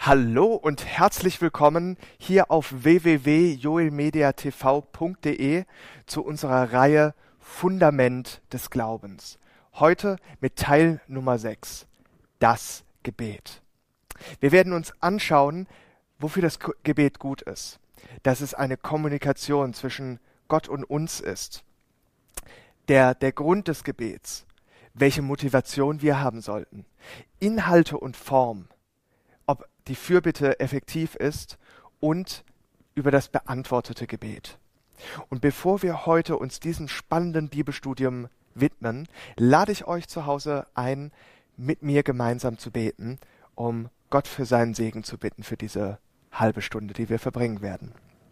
Hallo und herzlich willkommen hier auf www.joelmediatv.de zu unserer Reihe Fundament des Glaubens. Heute mit Teil Nummer 6, das Gebet. Wir werden uns anschauen, wofür das Gebet gut ist, dass es eine Kommunikation zwischen Gott und uns ist, der Grund des Gebets, welche Motivation wir haben sollten, Inhalte und Form, ob die Fürbitte effektiv ist und über das beantwortete Gebet. Und bevor wir heute uns diesem spannenden Bibelstudium widmen, lade ich euch zu Hause ein, mit mir gemeinsam zu beten, um Gott für seinen Segen zu bitten für diese halbe Stunde, die wir verbringen werden.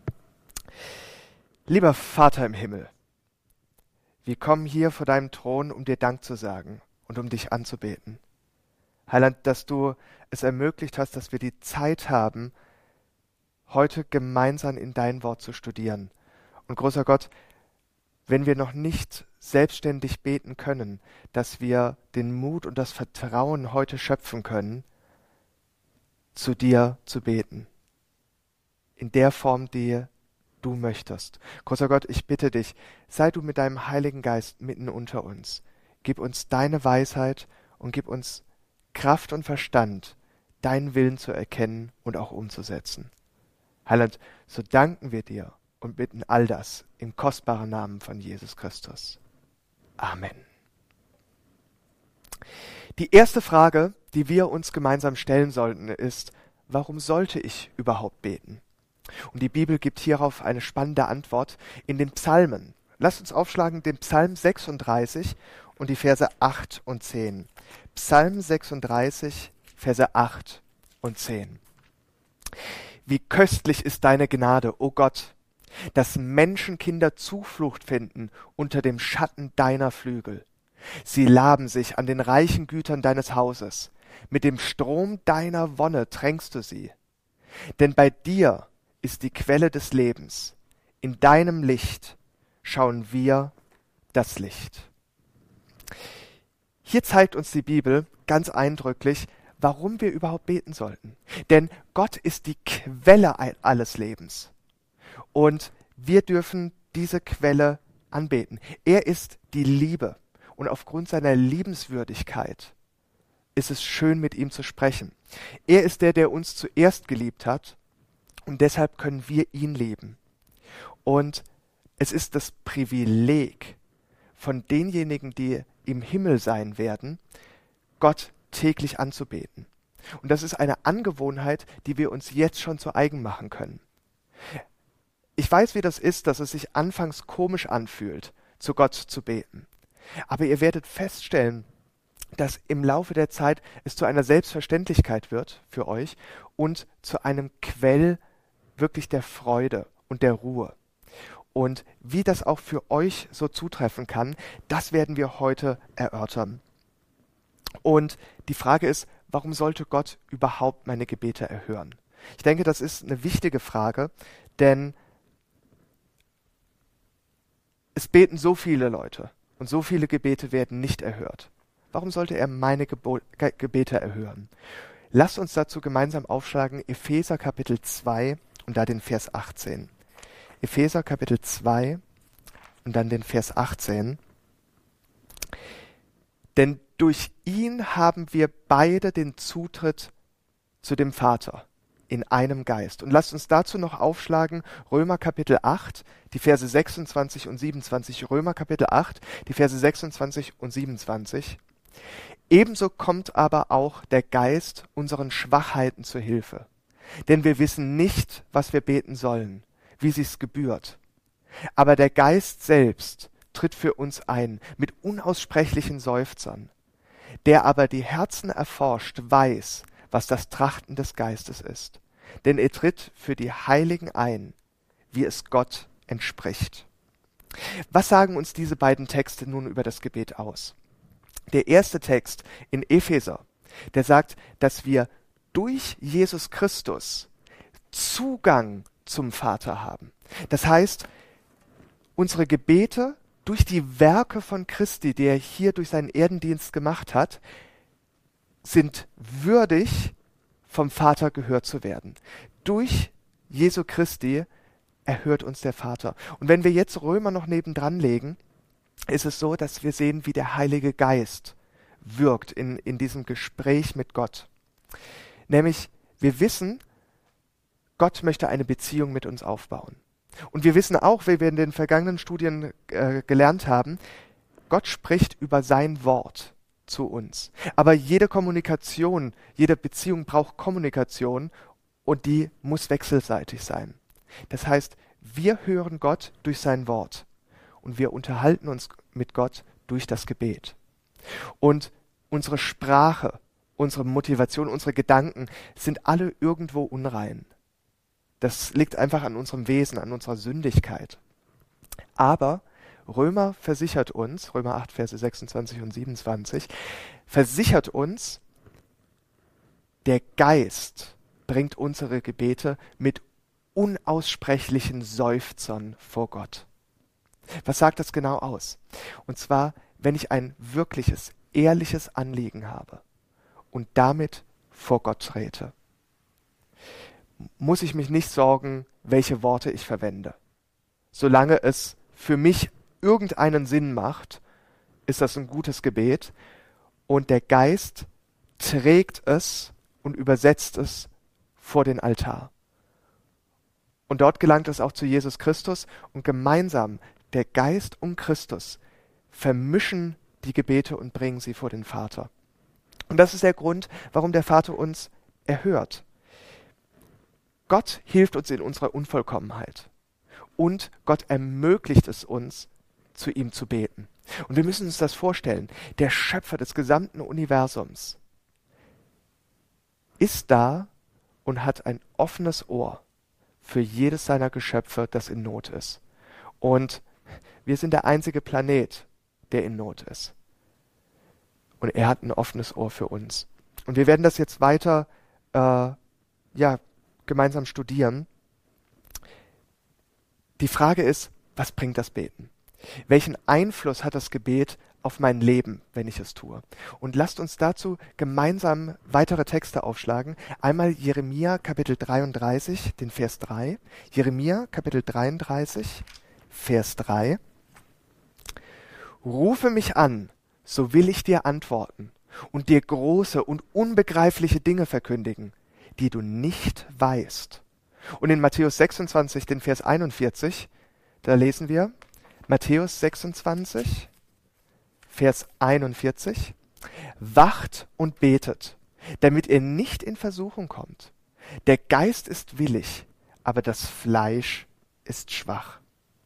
Lieber Vater im Himmel, wir kommen hier vor deinem Thron, um dir Dank zu sagen und um dich anzubeten. Heiland, dass du es ermöglicht hast, dass wir die Zeit haben, heute gemeinsam in dein Wort zu studieren. Und großer Gott, wenn wir noch nicht selbstständig beten können, dass wir den Mut und das Vertrauen heute schöpfen können, zu dir zu beten. In der Form, die du möchtest. Großer Gott, ich bitte dich, sei du mit deinem Heiligen Geist mitten unter uns. Gib uns deine Weisheit und gib uns Kraft und Verstand, deinen Willen zu erkennen und auch umzusetzen. Heiland, so danken wir dir und bitten all das im kostbaren Namen von Jesus Christus. Amen. Die erste Frage, die wir uns gemeinsam stellen sollten, ist, warum sollte ich überhaupt beten? Und die Bibel gibt hierauf eine spannende Antwort in den Psalmen. Lasst uns aufschlagen den Psalm 36 und die Verse 8 und 10. Psalm 36, Verse 8 und 10. Wie köstlich ist deine Gnade, o Gott, dass Menschenkinder Zuflucht finden unter dem Schatten deiner Flügel. Sie laben sich an den reichen Gütern deines Hauses. Mit dem Strom deiner Wonne tränkst du sie. Denn bei dir ist die Quelle des Lebens. In deinem Licht schauen wir das Licht. Hier zeigt uns die Bibel ganz eindrücklich, warum wir überhaupt beten sollten. Denn Gott ist die Quelle alles Lebens. Und wir dürfen diese Quelle anbeten. Er ist die Liebe. Und aufgrund seiner Liebenswürdigkeit ist es schön, mit ihm zu sprechen. Er ist der uns zuerst geliebt hat. Und deshalb können wir ihn lieben. Und es ist das Privileg von denjenigen, die im Himmel sein werden, Gott täglich anzubeten. Und das ist eine Angewohnheit, die wir uns jetzt schon zu eigen machen können. Ich weiß, wie das ist, dass es sich anfangs komisch anfühlt, zu Gott zu beten. Aber ihr werdet feststellen, dass im Laufe der Zeit es zu einer Selbstverständlichkeit wird für euch und zu einem Quell wirklich der Freude und der Ruhe. Und wie das auch für euch so zutreffen kann, das werden wir heute erörtern. Und die Frage ist, warum sollte Gott überhaupt meine Gebete erhören? Ich denke, das ist eine wichtige Frage, denn es beten so viele Leute und so viele Gebete werden nicht erhört. Warum sollte er meine Gebete erhören? Lasst uns dazu gemeinsam aufschlagen Epheser Kapitel 2 und da den Vers 18. Epheser Kapitel 2 und dann den Vers 18. Denn durch ihn haben wir beide den Zutritt zu dem Vater in einem Geist. Und lasst uns dazu noch aufschlagen Römer Kapitel 8, die Verse 26 und 27. Römer Kapitel 8, die Verse 26 und 27. Ebenso kommt aber auch der Geist unseren Schwachheiten zu Hilfe. Denn wir wissen nicht, was wir beten sollen, wie sich's gebührt. Aber der Geist selbst tritt für uns ein mit unaussprechlichen Seufzern. Der aber die Herzen erforscht, weiß, was das Trachten des Geistes ist. Denn er tritt für die Heiligen ein, wie es Gott entspricht. Was sagen uns diese beiden Texte nun über das Gebet aus? Der erste Text in Epheser, der sagt, dass wir durch Jesus Christus Zugang zum Vater haben. Das heißt, unsere Gebete durch die Werke von Christi, die er hier durch seinen Erdendienst gemacht hat, sind würdig, vom Vater gehört zu werden. Durch Jesu Christi erhört uns der Vater. Und wenn wir jetzt Römer noch nebendran legen, ist es so, dass wir sehen, wie der Heilige Geist wirkt in diesem Gespräch mit Gott. Nämlich, wir wissen, Gott möchte eine Beziehung mit uns aufbauen. Und wir wissen auch, wie wir in den vergangenen Studien gelernt haben, Gott spricht über sein Wort zu uns. Aber jede Kommunikation, jede Beziehung braucht Kommunikation und die muss wechselseitig sein. Das heißt, wir hören Gott durch sein Wort und wir unterhalten uns mit Gott durch das Gebet. Und unsere Sprache, unsere Motivation, unsere Gedanken sind alle irgendwo unrein. Das liegt einfach an unserem Wesen, an unserer Sündigkeit. Aber Römer versichert uns, Römer 8, Verse 26 und 27, versichert uns, der Geist bringt unsere Gebete mit unaussprechlichen Seufzern vor Gott. Was sagt das genau aus? Und zwar, wenn ich ein wirkliches, ehrliches Anliegen habe und damit vor Gott trete, muss ich mich nicht sorgen, welche Worte ich verwende. Solange es für mich irgendeinen Sinn macht, ist das ein gutes Gebet und der Geist trägt es und übersetzt es vor den Altar. Und dort gelangt es auch zu Jesus Christus und gemeinsam der Geist und Christus vermischen die Gebete und bringen sie vor den Vater. Und das ist der Grund, warum der Vater uns erhört. Gott hilft uns in unserer Unvollkommenheit und Gott ermöglicht es uns, zu ihm zu beten. Und wir müssen uns das vorstellen, der Schöpfer des gesamten Universums ist da und hat ein offenes Ohr für jedes seiner Geschöpfe, das in Not ist. Und wir sind der einzige Planet, der in Not ist. Und er hat ein offenes Ohr für uns. Und wir werden das jetzt weiter gemeinsam studieren. Die Frage ist, was bringt das Beten? Welchen Einfluss hat das Gebet auf mein Leben, wenn ich es tue? Und lasst uns dazu gemeinsam weitere Texte aufschlagen. Einmal Jeremia Kapitel 33, den Vers 3. Jeremia Kapitel 33, Vers 3. Rufe mich an, so will ich dir antworten und dir große und unbegreifliche Dinge verkündigen, die du nicht weißt. Und in Matthäus 26, den Vers 41, da lesen wir, Matthäus 26, Vers 41, wacht und betet, damit ihr nicht in Versuchung kommt. Der Geist ist willig, aber das Fleisch ist schwach.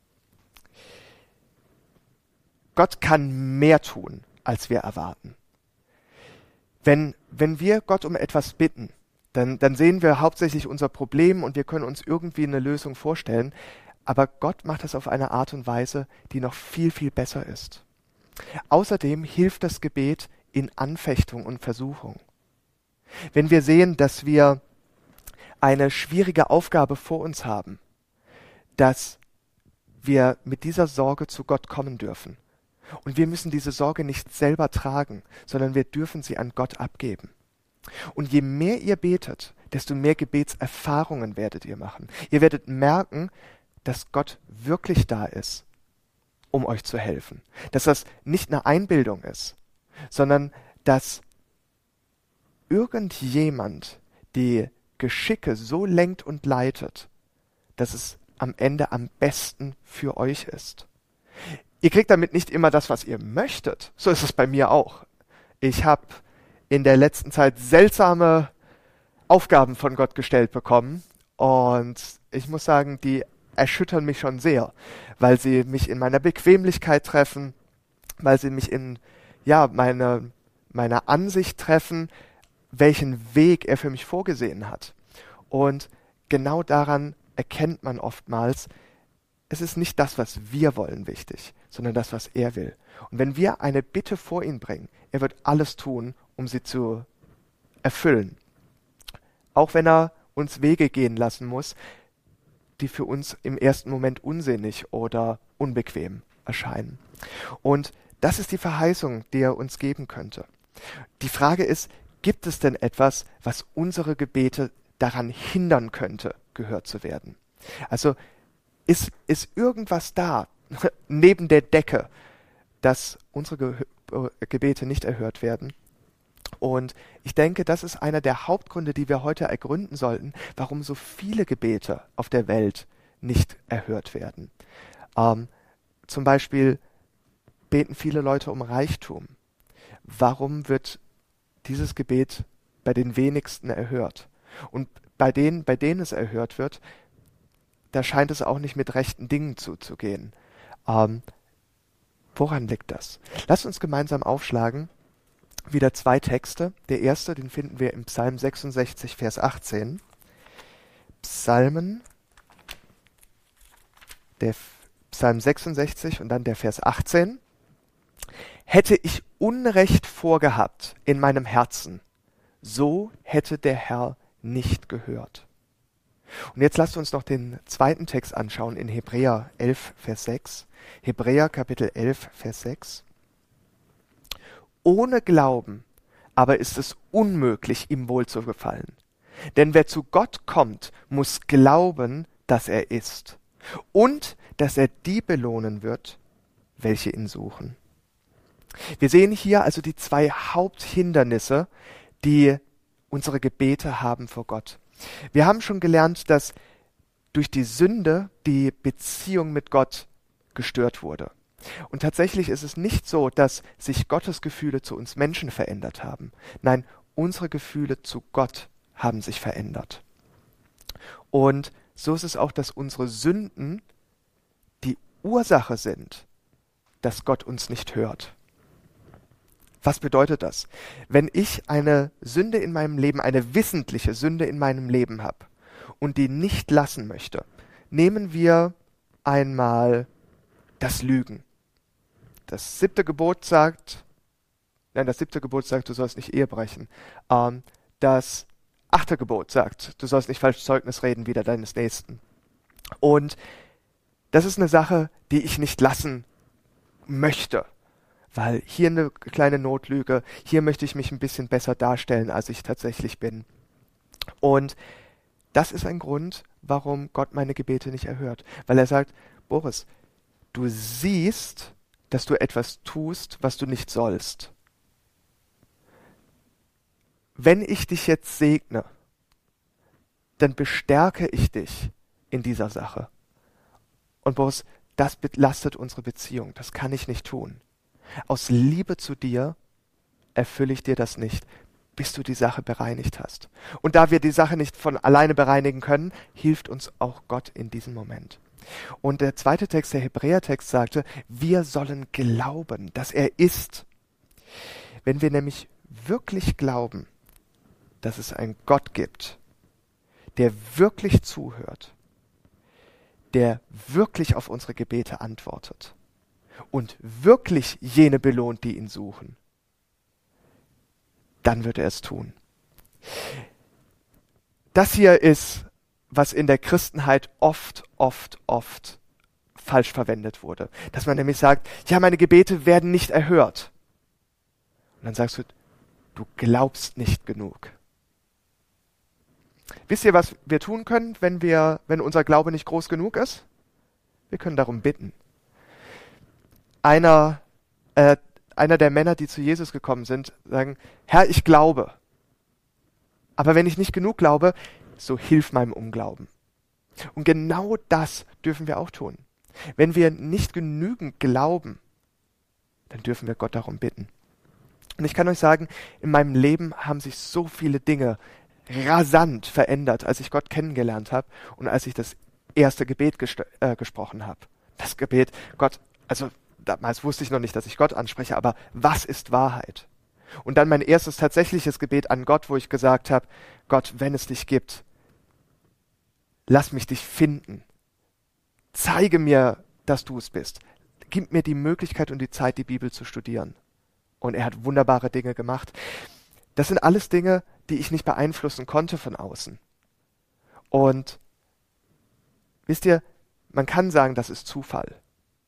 Gott kann mehr tun, als wir erwarten. Wenn wir Gott um etwas bitten, dann sehen wir hauptsächlich unser Problem und wir können uns irgendwie eine Lösung vorstellen. Aber Gott macht das auf eine Art und Weise, die noch viel, viel besser ist. Außerdem hilft das Gebet in Anfechtung und Versuchung. Wenn wir sehen, dass wir eine schwierige Aufgabe vor uns haben, dass wir mit dieser Sorge zu Gott kommen dürfen. Und wir müssen diese Sorge nicht selber tragen, sondern wir dürfen sie an Gott abgeben. Und je mehr ihr betet, desto mehr Gebetserfahrungen werdet ihr machen. Ihr werdet merken, dass Gott wirklich da ist, um euch zu helfen. Dass das nicht eine Einbildung ist, sondern dass irgendjemand die Geschicke so lenkt und leitet, dass es am Ende am besten für euch ist. Ihr kriegt damit nicht immer das, was ihr möchtet. So ist es bei mir auch. Ich habe in der letzten Zeit seltsame Aufgaben von Gott gestellt bekommen und ich muss sagen, die erschüttern mich schon sehr, weil sie mich in meiner Bequemlichkeit treffen, weil sie mich in meiner Ansicht treffen, welchen Weg er für mich vorgesehen hat. Und genau daran erkennt man oftmals, es ist nicht das, was wir wollen, wichtig, sondern das, was er will. Und wenn wir eine Bitte vor ihn bringen, er wird alles tun, um sie zu erfüllen. Auch wenn er uns Wege gehen lassen muss, die für uns im ersten Moment unsinnig oder unbequem erscheinen. Und das ist die Verheißung, die er uns geben könnte. Die Frage ist, gibt es denn etwas, was unsere Gebete daran hindern könnte, gehört zu werden? Also ist irgendwas da, neben der Decke, dass unsere Gebete nicht erhört werden? Und ich denke, das ist einer der Hauptgründe, die wir heute ergründen sollten, warum so viele Gebete auf der Welt nicht erhört werden. Zum Beispiel beten viele Leute um Reichtum. Warum wird dieses Gebet bei den wenigsten erhört? Und bei denen es erhört wird, da scheint es auch nicht mit rechten Dingen zuzugehen. Woran liegt das? Lasst uns gemeinsam aufschlagen. Wieder zwei Texte. Der erste, den finden wir im Psalm 66, Vers 18. Psalm 66 und dann der Vers 18. Hätte ich Unrecht vorgehabt in meinem Herzen, so hätte der Herr nicht gehört. Und jetzt lasst uns noch den zweiten Text anschauen in Hebräer 11, Vers 6. Hebräer Kapitel 11, Vers 6. Ohne Glauben aber ist es unmöglich, ihm wohlzugefallen. Denn wer zu Gott kommt, muss glauben, dass er ist und dass er die belohnen wird, welche ihn suchen. Wir sehen hier also die zwei Haupthindernisse, die unsere Gebete haben vor Gott. Wir haben schon gelernt, dass durch die Sünde die Beziehung mit Gott gestört wurde. Und tatsächlich ist es nicht so, dass sich Gottes Gefühle zu uns Menschen verändert haben. Nein, unsere Gefühle zu Gott haben sich verändert. Und so ist es auch, dass unsere Sünden die Ursache sind, dass Gott uns nicht hört. Was bedeutet das? Wenn ich eine Sünde in meinem Leben, eine wissentliche Sünde in meinem Leben habe und die nicht lassen möchte, nehmen wir einmal das Lügen. Das siebte Gebot sagt, du sollst nicht Ehe brechen. Das achte Gebot sagt, du sollst nicht falsch Zeugnis reden wider deines Nächsten. Und das ist eine Sache, die ich nicht lassen möchte. Weil hier eine kleine Notlüge, hier möchte ich mich ein bisschen besser darstellen, als ich tatsächlich bin. Und das ist ein Grund, warum Gott meine Gebete nicht erhört. Weil er sagt, Boris, du siehst, dass du etwas tust, was du nicht sollst. Wenn ich dich jetzt segne, dann bestärke ich dich in dieser Sache. Und Boris, das belastet unsere Beziehung, das kann ich nicht tun. Aus Liebe zu dir erfülle ich dir das nicht, bis du die Sache bereinigt hast. Und da wir die Sache nicht von alleine bereinigen können, hilft uns auch Gott in diesem Moment. Und der zweite Text, der Hebräertext, sagte, wir sollen glauben, dass er ist. Wenn wir nämlich wirklich glauben, dass es einen Gott gibt, der wirklich zuhört, der wirklich auf unsere Gebete antwortet und wirklich jene belohnt, die ihn suchen, dann wird er es tun. Das hier ist, was in der Christenheit oft falsch verwendet wurde. Dass man nämlich sagt, ja, meine Gebete werden nicht erhört. Und dann sagst du, du glaubst nicht genug. Wisst ihr, was wir tun können, wenn unser Glaube nicht groß genug ist? Wir können darum bitten. Einer der Männer, die zu Jesus gekommen sind, sagen, Herr, ich glaube. Aber wenn ich nicht genug glaube, so hilf meinem Unglauben. Und genau das dürfen wir auch tun. Wenn wir nicht genügend glauben, dann dürfen wir Gott darum bitten. Und ich kann euch sagen, in meinem Leben haben sich so viele Dinge rasant verändert, als ich Gott kennengelernt habe und als ich das erste Gebet gesprochen habe. Das Gebet, Gott, also damals wusste ich noch nicht, dass ich Gott anspreche, aber was ist Wahrheit? Und dann mein erstes tatsächliches Gebet an Gott, wo ich gesagt habe, Gott, wenn es dich gibt, lass mich dich finden. Zeige mir, dass du es bist. Gib mir die Möglichkeit und die Zeit, die Bibel zu studieren. Und er hat wunderbare Dinge gemacht. Das sind alles Dinge, die ich nicht beeinflussen konnte von außen. Und wisst ihr, man kann sagen, das ist Zufall.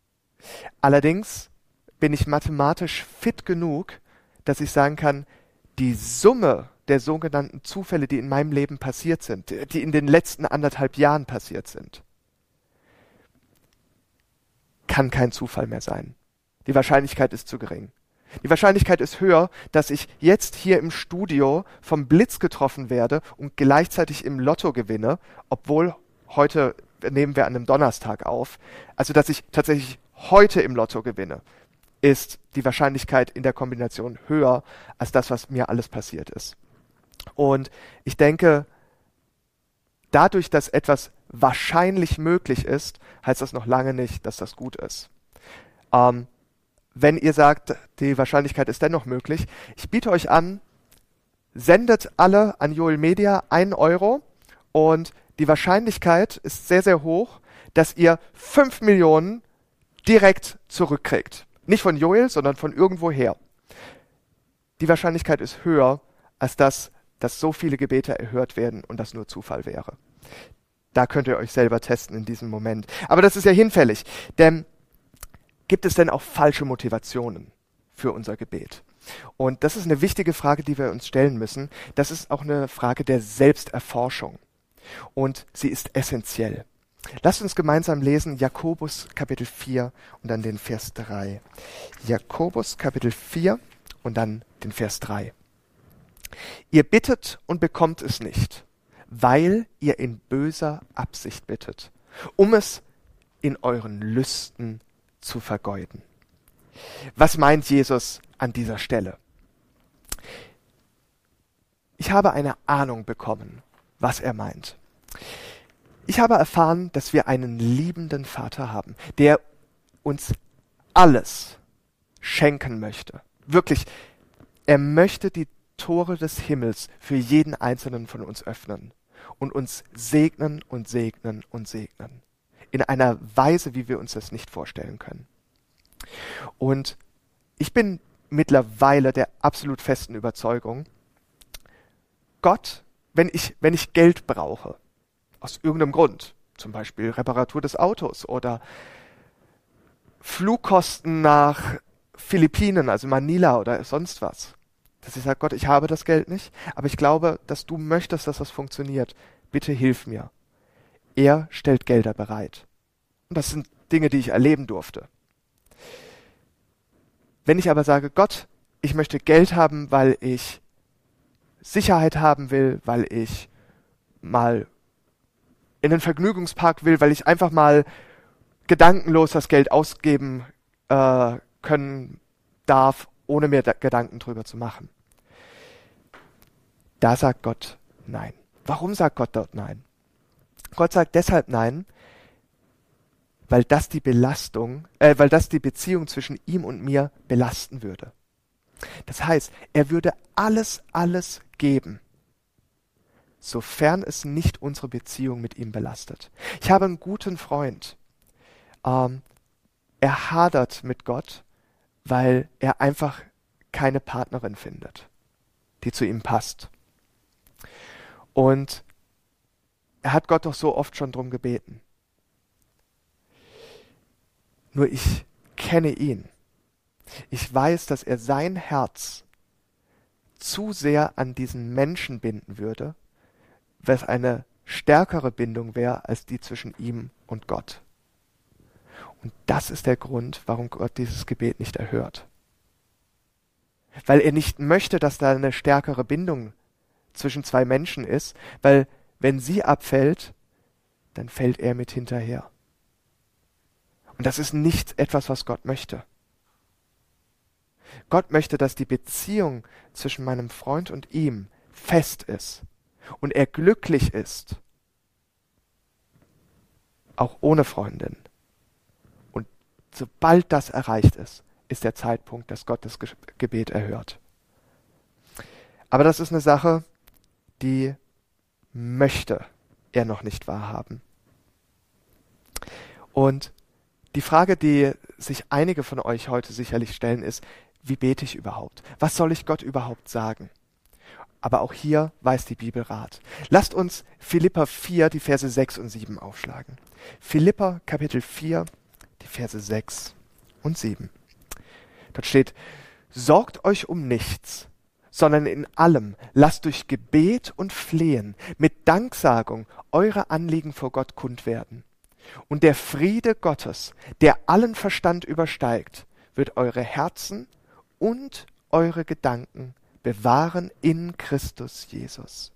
Allerdings bin ich mathematisch fit genug, dass ich sagen kann, die Summe der sogenannten Zufälle, die in meinem Leben passiert sind, die in den letzten 1,5 Jahren passiert sind, kann kein Zufall mehr sein. Die Wahrscheinlichkeit ist zu gering. Die Wahrscheinlichkeit ist höher, dass ich jetzt hier im Studio vom Blitz getroffen werde und gleichzeitig im Lotto gewinne, obwohl heute nehmen wir an einem Donnerstag auf. Also, dass ich tatsächlich heute im Lotto gewinne, ist die Wahrscheinlichkeit in der Kombination höher als das, was mir alles passiert ist. Und ich denke, dadurch, dass etwas wahrscheinlich möglich ist, heißt das noch lange nicht, dass das gut ist. Wenn ihr sagt, die Wahrscheinlichkeit ist dennoch möglich, ich biete euch an, sendet alle an Joel Media 1 Euro und die Wahrscheinlichkeit ist sehr, sehr hoch, dass ihr 5 Millionen direkt zurückkriegt. Nicht von Joel, sondern von irgendwoher. Die Wahrscheinlichkeit ist höher, als dass so viele Gebete erhört werden und das nur Zufall wäre. Da könnt ihr euch selber testen in diesem Moment. Aber das ist ja hinfällig, denn gibt es denn auch falsche Motivationen für unser Gebet? Und das ist eine wichtige Frage, die wir uns stellen müssen. Das ist auch eine Frage der Selbsterforschung. Und sie ist essentiell. Lasst uns gemeinsam lesen Jakobus Kapitel 4 und dann den Vers 3. Jakobus Kapitel 4 und dann den Vers 3. Ihr bittet und bekommt es nicht, weil ihr in böser Absicht bittet, um es in euren Lüsten zu vergeuden. Was meint Jesus an dieser Stelle? Ich habe eine Ahnung bekommen, was er meint. Ich habe erfahren, dass wir einen liebenden Vater haben, der uns alles schenken möchte. Wirklich, er möchte die Tore des Himmels für jeden einzelnen von uns öffnen und uns segnen und segnen und segnen. In einer Weise, wie wir uns das nicht vorstellen können. Und ich bin mittlerweile der absolut festen Überzeugung, Gott, wenn ich Geld brauche, aus irgendeinem Grund, zum Beispiel Reparatur des Autos oder Flugkosten nach Philippinen, also Manila oder sonst was, dass ich sage, Gott, ich habe das Geld nicht, aber ich glaube, dass du möchtest, dass das funktioniert. Bitte hilf mir. Er stellt Gelder bereit. Und das sind Dinge, die ich erleben durfte. Wenn ich aber sage, Gott, ich möchte Geld haben, weil ich Sicherheit haben will, weil ich mal in den Vergnügungspark will, weil ich einfach mal gedankenlos das Geld ausgeben können darf, ohne mir Gedanken drüber zu machen. Da sagt Gott nein. Warum sagt Gott dort nein? Gott sagt deshalb nein, weil das die Beziehung zwischen ihm und mir belasten würde. Das heißt, er würde alles geben, sofern es nicht unsere Beziehung mit ihm belastet. Ich habe einen guten Freund. Er hadert mit Gott, weil er einfach keine Partnerin findet, die zu ihm passt. Und er hat Gott doch so oft schon drum gebeten. Nur ich kenne ihn. Ich weiß, dass er sein Herz zu sehr an diesen Menschen binden würde, was eine stärkere Bindung wäre als die zwischen ihm und Gott. Und das ist der Grund, warum Gott dieses Gebet nicht erhört. Weil er nicht möchte, dass da eine stärkere Bindung zwischen zwei Menschen ist, weil wenn sie abfällt, dann fällt er mit hinterher. Und das ist nicht etwas, was Gott möchte. Gott möchte, dass die Beziehung zwischen meinem Freund und ihm fest ist und er glücklich ist, auch ohne Freundin. Und sobald das erreicht ist, ist der Zeitpunkt, dass Gott das Gebet erhört. Aber das ist eine Sache, die möchte er noch nicht wahrhaben. Und die Frage, die sich einige von euch heute sicherlich stellen, ist, wie bete ich überhaupt? Was soll ich Gott überhaupt sagen? Aber auch hier weiß die Bibel Rat. Lasst uns Philipper 4, die Verse 6 und 7 aufschlagen. Philipper Kapitel 4, die Verse 6 und 7. Dort steht, sorgt euch um nichts, sondern in allem lasst durch Gebet und Flehen mit Danksagung eure Anliegen vor Gott kund werden. Und der Friede Gottes, der allen Verstand übersteigt, wird eure Herzen und eure Gedanken bewahren in Christus Jesus.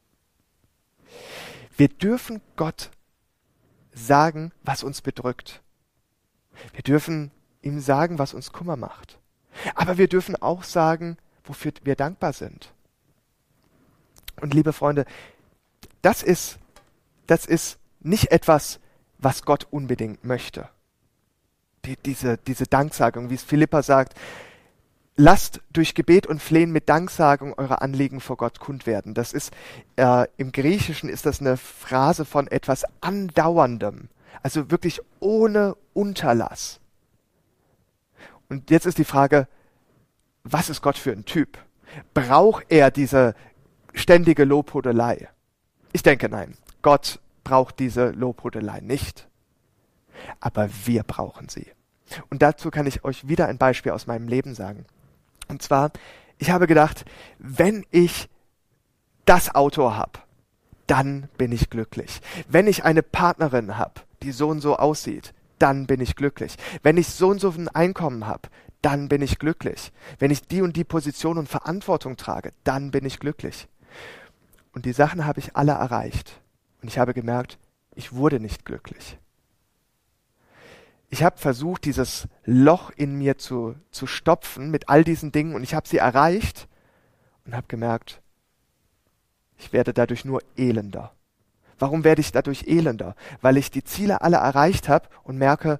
Wir dürfen Gott sagen, was uns bedrückt. Wir dürfen ihm sagen, was uns Kummer macht. Aber wir dürfen auch sagen, wofür wir dankbar sind. Und liebe Freunde, das ist nicht etwas, was Gott unbedingt möchte. Diese Danksagung, wie es Philipper sagt, lasst durch Gebet und Flehen mit Danksagung eure Anliegen vor Gott kund werden. Das ist, im Griechischen ist das eine Phrase von etwas Andauerndem. Also wirklich ohne Unterlass. Und jetzt ist die Frage, was ist Gott für ein Typ? Braucht er diese ständige Lobhudelei? Ich denke, nein. Gott braucht diese Lobhudelei nicht. Aber wir brauchen sie. Und dazu kann ich euch wieder ein Beispiel aus meinem Leben sagen. Und zwar, ich habe gedacht, wenn ich das Auto habe, dann bin ich glücklich. Wenn ich eine Partnerin habe, die so und so aussieht, dann bin ich glücklich. Wenn ich so und so ein Einkommen habe, dann bin ich glücklich. Wenn ich die und die Position und Verantwortung trage, dann bin ich glücklich. Und die Sachen habe ich alle erreicht. Und ich habe gemerkt, ich wurde nicht glücklich. Ich habe versucht, dieses Loch in mir zu stopfen mit all diesen Dingen und ich habe sie erreicht und habe gemerkt, ich werde dadurch nur elender. Warum werde ich dadurch elender? Weil ich die Ziele alle erreicht habe und merke,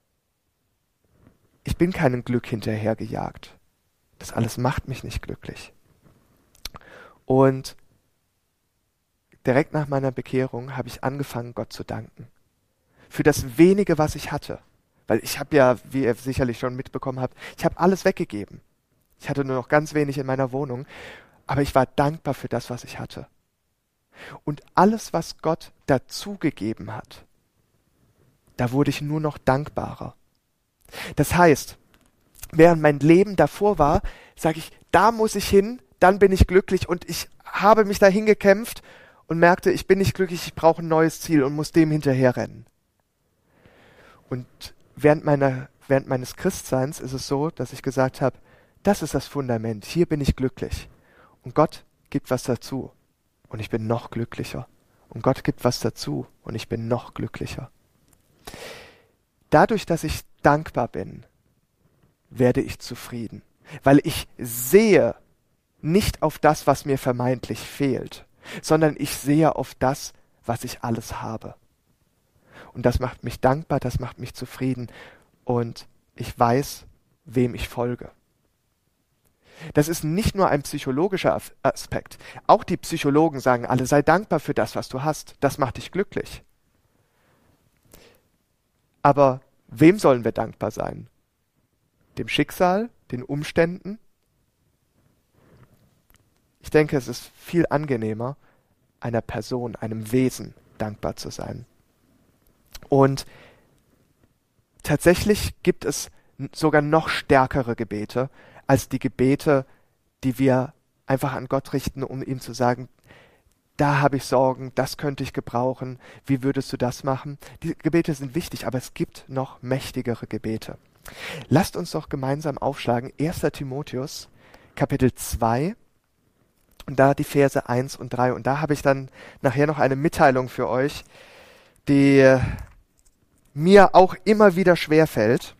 ich bin keinem Glück hinterhergejagt. Das alles macht mich nicht glücklich. Und direkt nach meiner Bekehrung habe ich angefangen, Gott zu danken. Für das wenige, was ich hatte. Weil ich habe ja, wie ihr sicherlich schon mitbekommen habt, ich habe alles weggegeben. Ich hatte nur noch ganz wenig in meiner Wohnung, aber ich war dankbar für das, was ich hatte. Und alles, was Gott dazugegeben hat, da wurde ich nur noch dankbarer. Das heißt, während mein Leben davor war, sage ich, da muss ich hin, dann bin ich glücklich und ich habe mich dahin gekämpft und merkte, ich bin nicht glücklich, ich brauche ein neues Ziel und muss dem hinterherrennen. Und während meines Christseins ist es so, dass ich gesagt habe, das ist das Fundament, hier bin ich glücklich. Und Gott gibt was dazu und ich bin noch glücklicher. Und Gott gibt was dazu und ich bin noch glücklicher. Dadurch, dass ich dankbar bin, werde ich zufrieden, weil ich sehe nicht auf das, was mir vermeintlich fehlt, sondern ich sehe auf das, was ich alles habe. Und das macht mich dankbar, das macht mich zufrieden und ich weiß, wem ich folge. Das ist nicht nur ein psychologischer Aspekt. Auch die Psychologen sagen alle, sei dankbar für das, was du hast. Das macht dich glücklich. Aber wem sollen wir dankbar sein? Dem Schicksal, den Umständen? Ich denke, es ist viel angenehmer, einer Person, einem Wesen dankbar zu sein. Und tatsächlich gibt es sogar noch stärkere Gebete als die Gebete, die wir einfach an Gott richten, um ihm zu sagen, da habe ich Sorgen, das könnte ich gebrauchen, wie würdest du das machen? Die Gebete sind wichtig, aber es gibt noch mächtigere Gebete. Lasst uns doch gemeinsam aufschlagen, 1. Timotheus, Kapitel 2, und da die Verse 1 und 3. Und da habe ich dann nachher noch eine Mitteilung für euch, die mir auch immer wieder schwerfällt.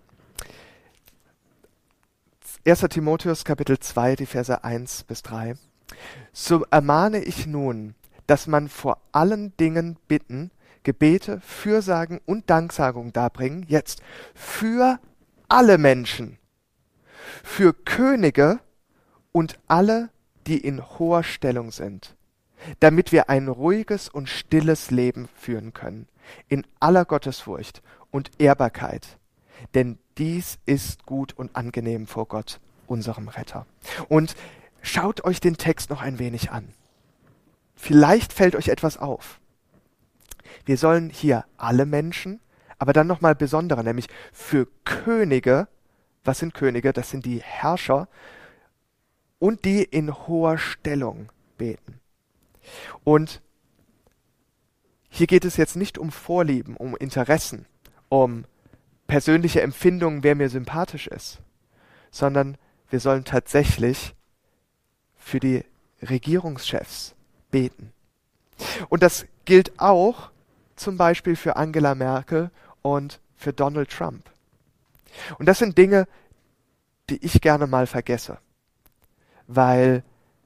1. Timotheus, Kapitel 2, die Verse 1 bis 3. So ermahne ich nun, dass man vor allen Dingen Bitten, Gebete, Fürsagen und Danksagung darbringen, jetzt für alle Menschen, für Könige und alle, die in hoher Stellung sind, damit wir ein ruhiges und stilles Leben führen können, in aller Gottesfurcht und Ehrbarkeit, denn dies ist gut und angenehm vor Gott, unserem Retter. Und schaut euch den Text noch ein wenig an. Vielleicht fällt euch etwas auf. Wir sollen hier alle Menschen, aber dann nochmal besondere, nämlich für Könige, was sind Könige? Das sind die Herrscher und die in hoher Stellung beten. Und hier geht es jetzt nicht um Vorlieben, um Interessen, um persönliche Empfindungen, wer mir sympathisch ist, sondern wir sollen tatsächlich für die Regierungschefs beten. Und das gilt auch zum Beispiel für Angela Merkel und für Donald Trump. Und das sind Dinge, die ich gerne mal vergesse, weil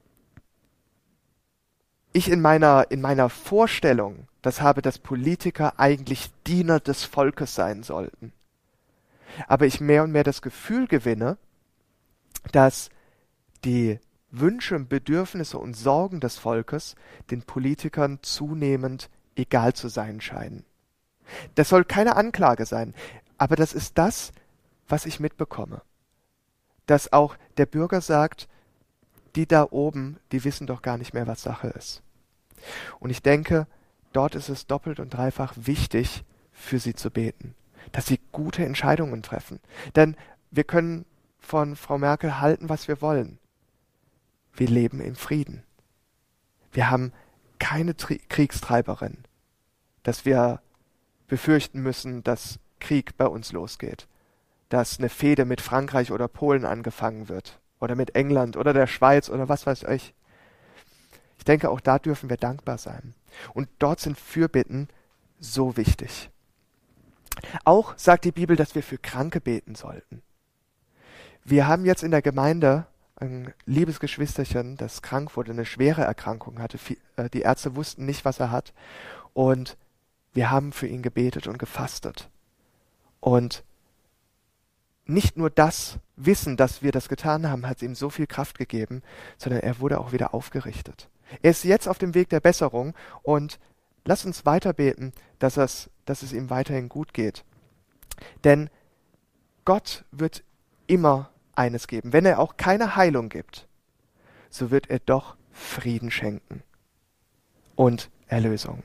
ich in meiner Vorstellung das habe, dass Politiker eigentlich Diener des Volkes sein sollten. Aber ich mehr und mehr das Gefühl gewinne, dass die Wünsche, Bedürfnisse und Sorgen des Volkes den Politikern zunehmend egal zu sein scheinen. Das soll keine Anklage sein, aber das ist das, was ich mitbekomme. Dass auch der Bürger sagt, die da oben, die wissen doch gar nicht mehr, was Sache ist. Und ich denke, dort ist es doppelt und dreifach wichtig, für sie zu beten, dass sie gute Entscheidungen treffen. Denn wir können von Frau Merkel halten, was wir wollen. Wir leben im Frieden. Wir haben keine Kriegstreiberin, dass wir befürchten müssen, dass Krieg bei uns losgeht, dass eine Fehde mit Frankreich oder Polen angefangen wird oder mit England oder der Schweiz oder was weiß ich. Ich denke, auch da dürfen wir dankbar sein. Und dort sind Fürbitten so wichtig. Auch sagt die Bibel, dass wir für Kranke beten sollten. Wir haben jetzt in der Gemeinde ein liebes Geschwisterchen, das krank wurde, eine schwere Erkrankung hatte. Die Ärzte wussten nicht, was er hat. Und wir haben für ihn gebetet und gefastet. Und nicht nur das Wissen, dass wir das getan haben, hat ihm so viel Kraft gegeben, sondern er wurde auch wieder aufgerichtet. Er ist jetzt auf dem Weg der Besserung und lasst uns weiter beten, dass es ihm weiterhin gut geht. Denn Gott wird immer eines geben. Wenn er auch keine Heilung gibt, so wird er doch Frieden schenken und Erlösung.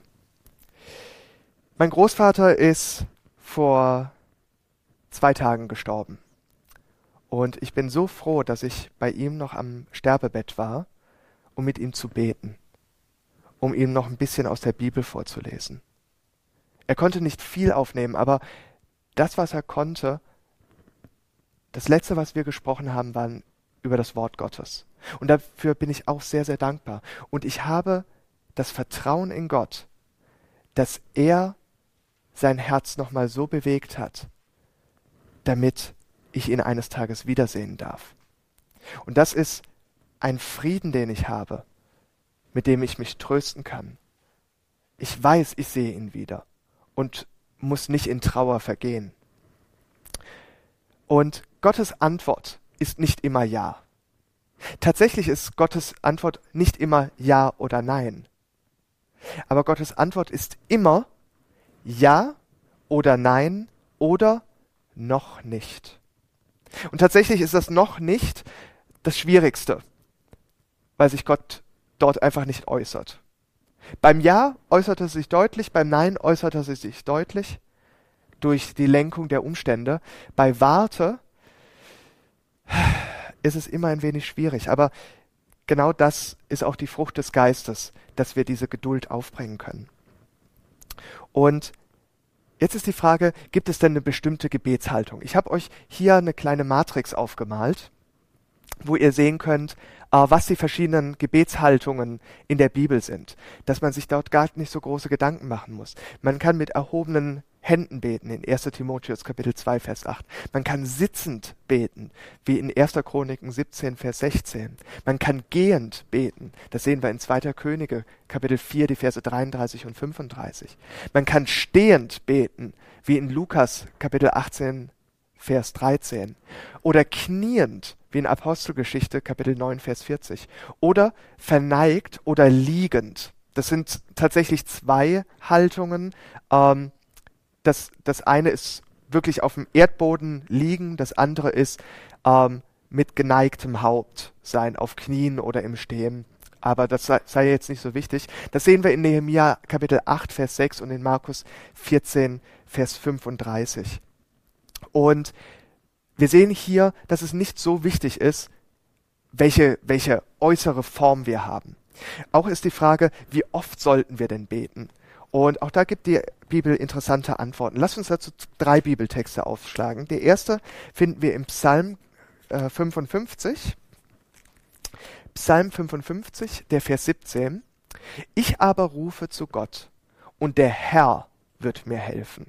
Mein Großvater ist vor 2 Tagen gestorben. Und ich bin so froh, dass ich bei ihm noch am Sterbebett war, um mit ihm zu beten, um ihm noch ein bisschen aus der Bibel vorzulesen. Er konnte nicht viel aufnehmen, aber das, was er konnte, das Letzte, was wir gesprochen haben, war über das Wort Gottes. Und dafür bin ich auch sehr, sehr dankbar. Und ich habe das Vertrauen in Gott, dass er sein Herz nochmal so bewegt hat, damit ich ihn eines Tages wiedersehen darf. Und das ist ein Frieden, den ich habe, mit dem ich mich trösten kann. Ich weiß, ich sehe ihn wieder und muss nicht in Trauer vergehen. Und Gottes Antwort ist nicht immer Ja. Tatsächlich ist Gottes Antwort nicht immer Ja oder Nein. Aber Gottes Antwort ist immer Ja oder Nein oder noch nicht. Und tatsächlich ist das noch nicht das Schwierigste, weil sich Gott dort einfach nicht äußert. Beim Ja äußert er sich deutlich, beim Nein äußert er sich deutlich durch die Lenkung der Umstände. Bei Warte ist es immer ein wenig schwierig, aber genau das ist auch die Frucht des Geistes, dass wir diese Geduld aufbringen können. Und jetzt ist die Frage, gibt es denn eine bestimmte Gebetshaltung? Ich habe euch hier eine kleine Matrix aufgemalt, wo ihr sehen könnt, was die verschiedenen Gebetshaltungen in der Bibel sind, dass man sich dort gar nicht so große Gedanken machen muss. Man kann mit erhobenen Händen beten, in 1. Timotheus Kapitel 2, Vers 8. Man kann sitzend beten, wie in 1. Chroniken 17, Vers 16. Man kann gehend beten, das sehen wir in 2. Könige Kapitel 4, die Verse 33 und 35. Man kann stehend beten, wie in Lukas Kapitel 18, Vers 13. Oder kniend, wie in Apostelgeschichte Kapitel 9, Vers 40. Oder verneigt oder liegend. Das sind tatsächlich 2 Haltungen. Das eine ist wirklich auf dem Erdboden liegen, das andere ist mit geneigtem Haupt sein, auf Knien oder im Stehen. Aber das sei jetzt nicht so wichtig. Das sehen wir in Nehemia Kapitel 8, Vers 6 und in Markus 14, Vers 35. Und wir sehen hier, dass es nicht so wichtig ist, welche äußere Form wir haben. Auch ist die Frage, wie oft sollten wir denn beten? Und auch da gibt die Bibel interessante Antworten. Lass uns dazu 3 Bibeltexte aufschlagen. Der erste finden wir im Psalm 55. Psalm 55, der Vers 17. Ich aber rufe zu Gott, und der Herr wird mir helfen.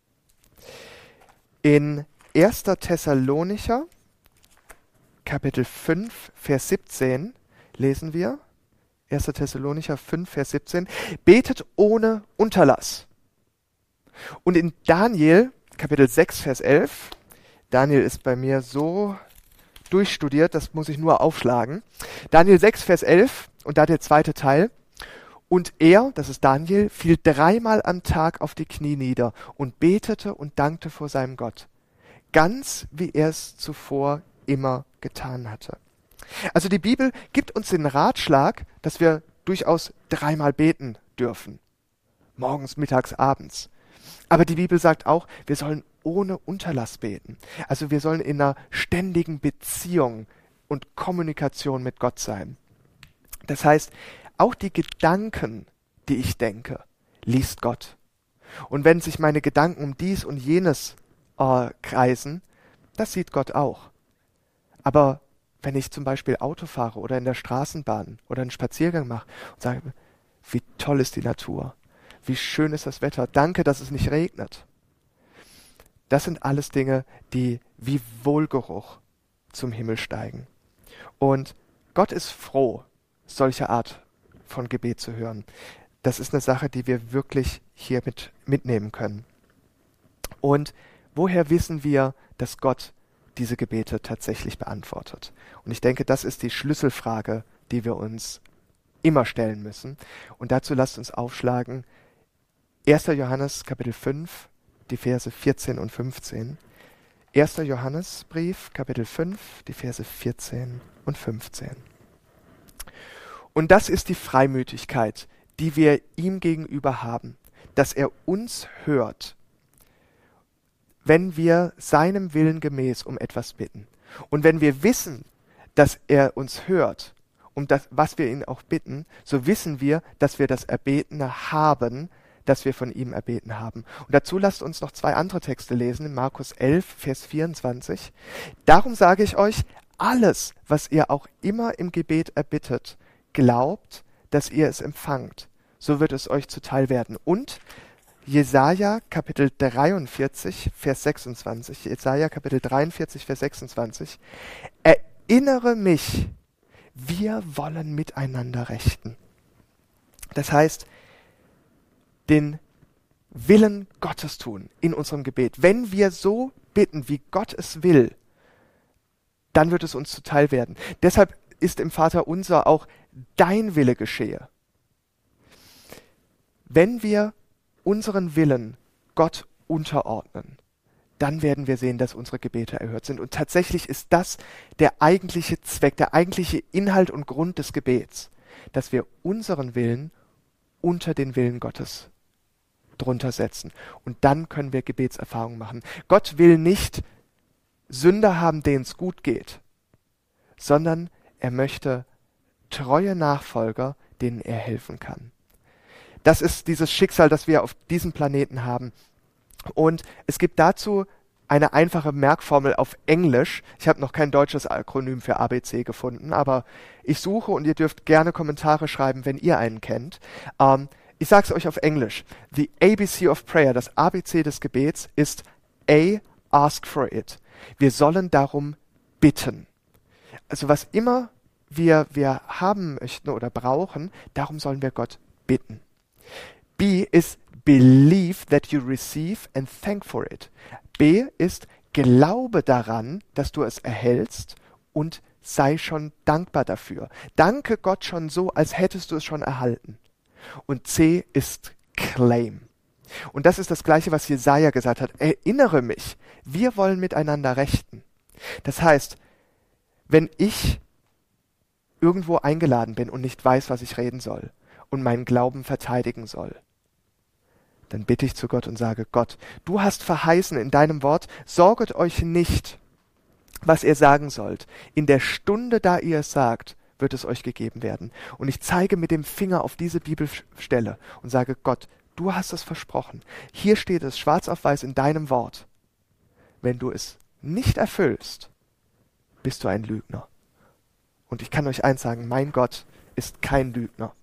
In 1. Thessalonicher, Kapitel 5, Vers 17 lesen wir, 1. Thessalonicher 5, Vers 17, betet ohne Unterlass. Und in Daniel, Kapitel 6, Vers 11, Daniel ist bei mir so durchstudiert, das muss ich nur aufschlagen. Daniel 6, Vers 11, und da der zweite Teil. Und er, das ist Daniel, fiel 3-mal am Tag auf die Knie nieder und betete und dankte vor seinem Gott. Ganz wie er es zuvor immer getan hatte. Also die Bibel gibt uns den Ratschlag, dass wir durchaus 3-mal beten dürfen. Morgens, mittags, abends. Aber die Bibel sagt auch, wir sollen ohne Unterlass beten. Also wir sollen in einer ständigen Beziehung und Kommunikation mit Gott sein. Das heißt, auch die Gedanken, die ich denke, liest Gott. Und wenn sich meine Gedanken um dies und jenes kreisen, das sieht Gott auch. Aber wenn ich zum Beispiel Auto fahre oder in der Straßenbahn oder einen Spaziergang mache und sage, wie toll ist die Natur, wie schön ist das Wetter, danke, dass es nicht regnet. Das sind alles Dinge, die wie Wohlgeruch zum Himmel steigen. Und Gott ist froh, solche Art von Gebet zu hören. Das ist eine Sache, die wir wirklich hier mitnehmen können. Und woher wissen wir, dass Gott diese Gebete tatsächlich beantwortet? Und ich denke, das ist die Schlüsselfrage, die wir uns immer stellen müssen. Und dazu lasst uns aufschlagen 1. Johannes Kapitel 5, die Verse 14 und 15. 1. Johannesbrief, Kapitel 5, die Verse 14 und 15. Und das ist die Freimütigkeit, die wir ihm gegenüber haben, dass er uns hört, wenn wir seinem Willen gemäß um etwas bitten. Und wenn wir wissen, dass er uns hört, um das, was wir ihn auch bitten, so wissen wir, dass wir das Erbetene haben, das wir von ihm erbeten haben. Und dazu lasst uns noch 2 andere Texte lesen, in Markus 11, Vers 24. Darum sage ich euch, alles, was ihr auch immer im Gebet erbittet, glaubt, dass ihr es empfangt, so wird es euch zuteil werden. Und Jesaja Kapitel 43, Vers 26, Jesaja Kapitel 43, Vers 26, erinnere mich, wir wollen miteinander rechten. Das heißt, den Willen Gottes tun in unserem Gebet. Wenn wir so bitten, wie Gott es will, dann wird es uns zuteil werden. Deshalb ist im Vaterunser auch dein Wille geschehe. Wenn wir unseren Willen Gott unterordnen, dann werden wir sehen, dass unsere Gebete erhört sind. Und tatsächlich ist das der eigentliche Zweck, der eigentliche Inhalt und Grund des Gebets, dass wir unseren Willen unter den Willen Gottes drunter setzen. Und dann können wir Gebetserfahrungen machen. Gott will nicht Sünder haben, denen es gut geht, sondern er möchte treue Nachfolger, denen er helfen kann. Das ist dieses Schicksal, das wir auf diesem Planeten haben. Und es gibt dazu eine einfache Merkformel auf Englisch. Ich habe noch kein deutsches Akronym für ABC gefunden, aber ich suche und ihr dürft gerne Kommentare schreiben, wenn ihr einen kennt. Ich sage es euch auf Englisch. The ABC of Prayer, das ABC des Gebets, ist A, ask for it. Wir sollen darum bitten. Also was immer wir haben möchten oder brauchen, darum sollen wir Gott bitten. B ist believe that you receive and thank for it. B ist glaube daran, dass du es erhältst und sei schon dankbar dafür. Danke Gott schon so, als hättest du es schon erhalten. Und C ist claim. Und das ist das Gleiche, was Jesaja gesagt hat. Erinnere mich, wir wollen miteinander rechten. Das heißt, wenn ich irgendwo eingeladen bin und nicht weiß, was ich reden soll und meinen Glauben verteidigen soll, dann bitte ich zu Gott und sage, Gott, du hast verheißen in deinem Wort, sorget euch nicht, was ihr sagen sollt. In der Stunde, da ihr es sagt, wird es euch gegeben werden. Und ich zeige mit dem Finger auf diese Bibelstelle und sage, Gott, du hast es versprochen. Hier steht es schwarz auf weiß in deinem Wort. Wenn du es nicht erfüllst, bist du ein Lügner. Und ich kann euch eins sagen, mein Gott ist kein Lügner.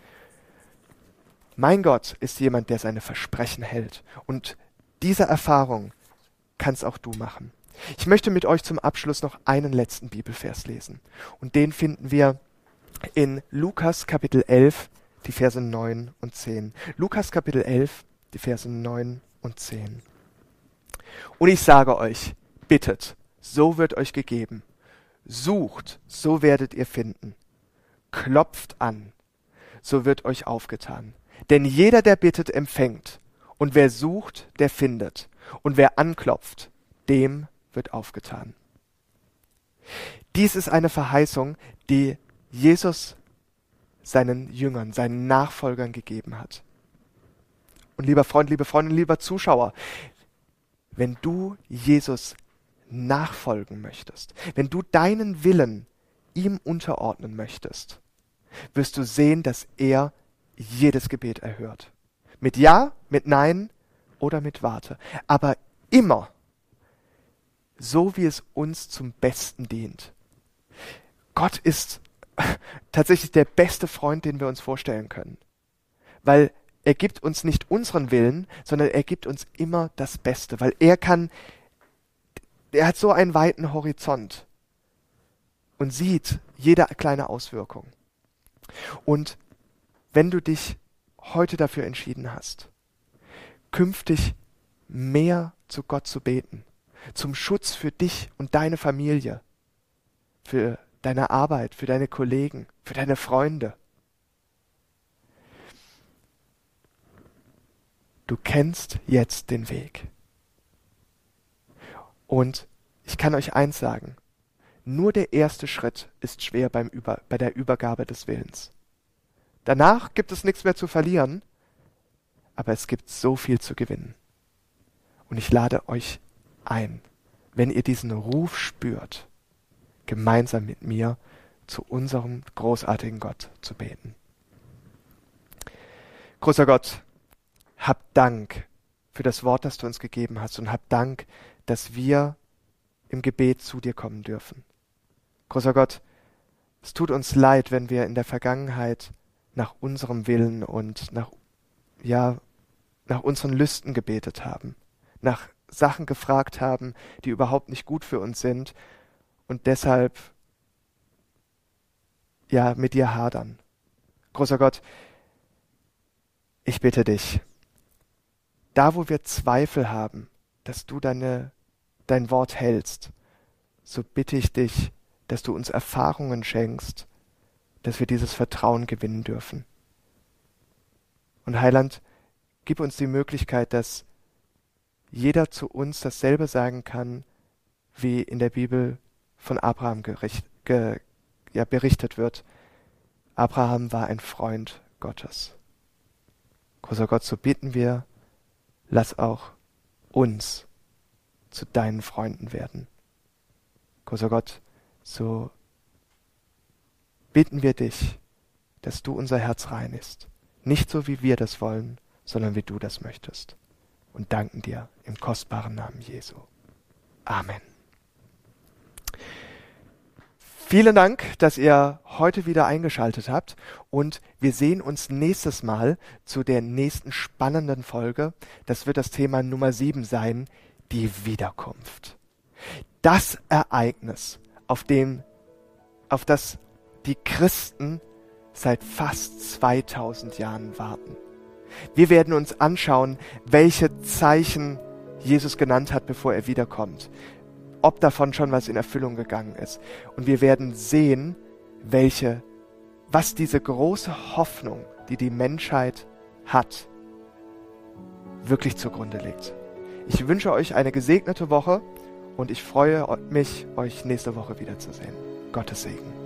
Mein Gott ist jemand, der seine Versprechen hält. Und diese Erfahrung kannst auch du machen. Ich möchte mit euch zum Abschluss noch einen letzten Bibelvers lesen. Und den finden wir in Lukas Kapitel 11, die Verse 9 und 10. Lukas Kapitel 11, die Verse 9 und 10. Und ich sage euch, bittet, so wird euch gegeben. Sucht, so werdet ihr finden. Klopft an, so wird euch aufgetan. Denn jeder, der bittet, empfängt. Und wer sucht, der findet. Und wer anklopft, dem wird aufgetan. Dies ist eine Verheißung, die Jesus seinen Jüngern, seinen Nachfolgern gegeben hat. Und lieber Freund, liebe Freundin, lieber Zuschauer, wenn du Jesus nachfolgen möchtest, wenn du deinen Willen ihm unterordnen möchtest, wirst du sehen, dass er jedes Gebet erhört. Mit Ja, mit Nein oder mit Warte. Aber immer so, wie es uns zum Besten dient. Gott ist tatsächlich der beste Freund, den wir uns vorstellen können. Weil er gibt uns nicht unseren Willen, sondern er gibt uns immer das Beste. Weil er hat so einen weiten Horizont und sieht jede kleine Auswirkung. Und wenn du dich heute dafür entschieden hast, künftig mehr zu Gott zu beten, zum Schutz für dich und deine Familie, für deine Arbeit, für deine Kollegen, für deine Freunde. Du kennst jetzt den Weg. Und ich kann euch eins sagen, nur der erste Schritt ist schwer bei der Übergabe des Willens. Danach gibt es nichts mehr zu verlieren, aber es gibt so viel zu gewinnen. Und ich lade euch ein, wenn ihr diesen Ruf spürt, gemeinsam mit mir zu unserem großartigen Gott zu beten. Großer Gott, hab Dank für das Wort, das du uns gegeben hast, und hab Dank, dass wir im Gebet zu dir kommen dürfen. Großer Gott, es tut uns leid, wenn wir in der Vergangenheit nach unserem Willen und nach unseren Lüsten gebetet haben, nach Sachen gefragt haben, die überhaupt nicht gut für uns sind und deshalb mit dir hadern. Großer Gott, ich bitte dich, da wo wir Zweifel haben, dass du dein Wort hältst, so bitte ich dich, dass du uns Erfahrungen schenkst, dass wir dieses Vertrauen gewinnen dürfen. Und Heiland, gib uns die Möglichkeit, dass jeder zu uns dasselbe sagen kann, wie in der Bibel von Abraham berichtet wird. Abraham war ein Freund Gottes. Großer Gott, so bitten wir, lass auch uns zu deinen Freunden werden. Großer Gott, so bitten wir dich, dass du unser Herz reinigst. Nicht so, wie wir das wollen, sondern wie du das möchtest. Und danken dir im kostbaren Namen Jesu. Amen. Vielen Dank, dass ihr heute wieder eingeschaltet habt, und wir sehen uns nächstes Mal zu der nächsten spannenden Folge. Das wird das Thema Nummer 7 sein, die Wiederkunft. Das Ereignis, auf das die Christen seit fast 2000 Jahren warten. Wir werden uns anschauen, welche Zeichen Jesus genannt hat, bevor er wiederkommt. Ob davon schon was in Erfüllung gegangen ist. Und wir werden sehen, was diese große Hoffnung, die die Menschheit hat, wirklich zugrunde liegt. Ich wünsche euch eine gesegnete Woche und ich freue mich, euch nächste Woche wiederzusehen. Gottes Segen.